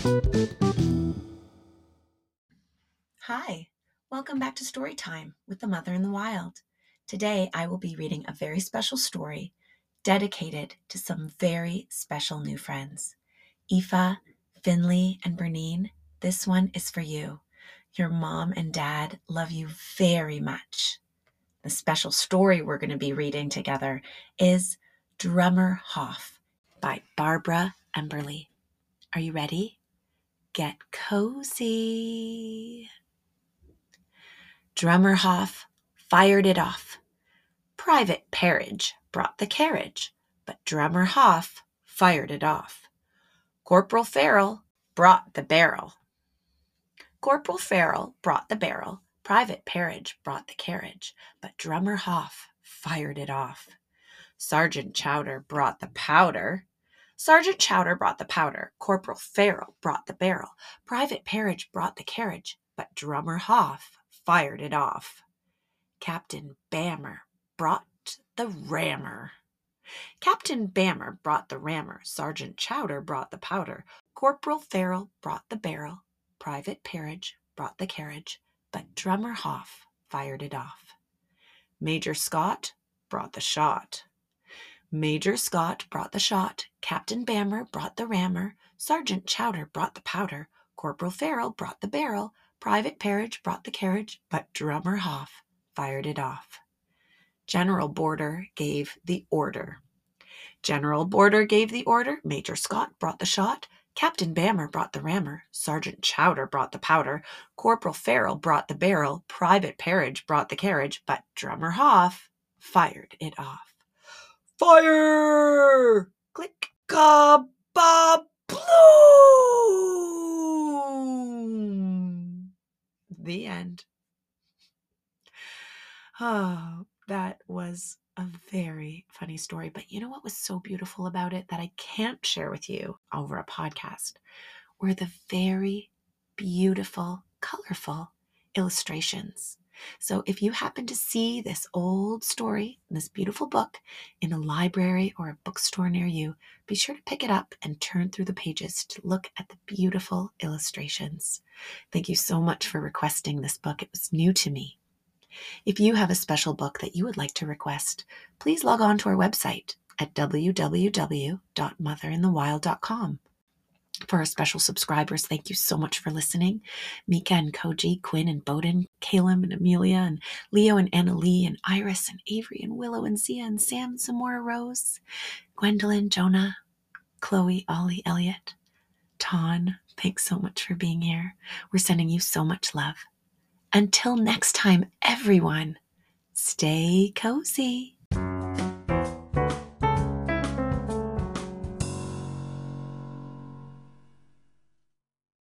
Hi, welcome back to Storytime with the Mother in the Wild. Today I will be reading a very special story dedicated to some very special new friends. Aoife, Finley, and Bernine, this one is for you. Your mom and dad love you very much. The special story we're going to be reading together is Drummer Hoff by Barbara Emberley. Are you ready? Get cozy. Drummer Hoff fired it off. Private Parridge brought the carriage, but Drummer Hoff fired it off. Corporal Farrell brought the barrel. Corporal Farrell brought the barrel. Private Parridge brought the carriage, but Drummer Hoff fired it off. Sergeant Chowder brought the powder. Sergeant Chowder brought the powder. Corporal Farrell brought the barrel. Private Parridge brought the carriage, but Drummer Hoff fired it off. Captain Bammer brought the rammer. Captain Bammer brought the rammer. Sergeant Chowder brought the powder. Corporal Farrell brought the barrel. Private Parridge brought the carriage, but Drummer Hoff fired it off. Major Scott brought the shot. Major Scott brought the shot. Captain Bammer brought the rammer. Sergeant Chowder brought the powder. Corporal Farrell brought the barrel. Private Parridge brought the carriage, but Drummer Hoff fired it off. General Border gave the order. General Border gave the order. Major Scott brought the shot. Captain Bammer brought the rammer. Sergeant Chowder brought the powder. Corporal Farrell brought the barrel. Private Parridge brought the carriage, but Drummer Hoff fired it off. Fire! Click, ka, ba, bloom! The end. Oh, that was a very funny story. But you know what was so beautiful about it that I can't share with you over a podcast? Were the very beautiful, colorful illustrations. So if you happen to see this old story, this beautiful book in a library or a bookstore near you, be sure to pick it up and turn through the pages to look at the beautiful illustrations. Thank you so much for requesting this book. It was new to me. If you have a special book that you would like to request, please log on to our website at www.motherinthewild.com. For our special subscribers, thank you so much for listening. Mika and Koji, Quinn and Bowden, Caleb and Amelia, and Leo and Anna Lee, and Iris and Avery and Willow and Zia and Sam, Samora Rose, Gwendolyn, Jonah, Chloe, Ollie, Elliot, Ton, thanks so much for being here. We're sending you so much love. Until next time, everyone, stay cozy.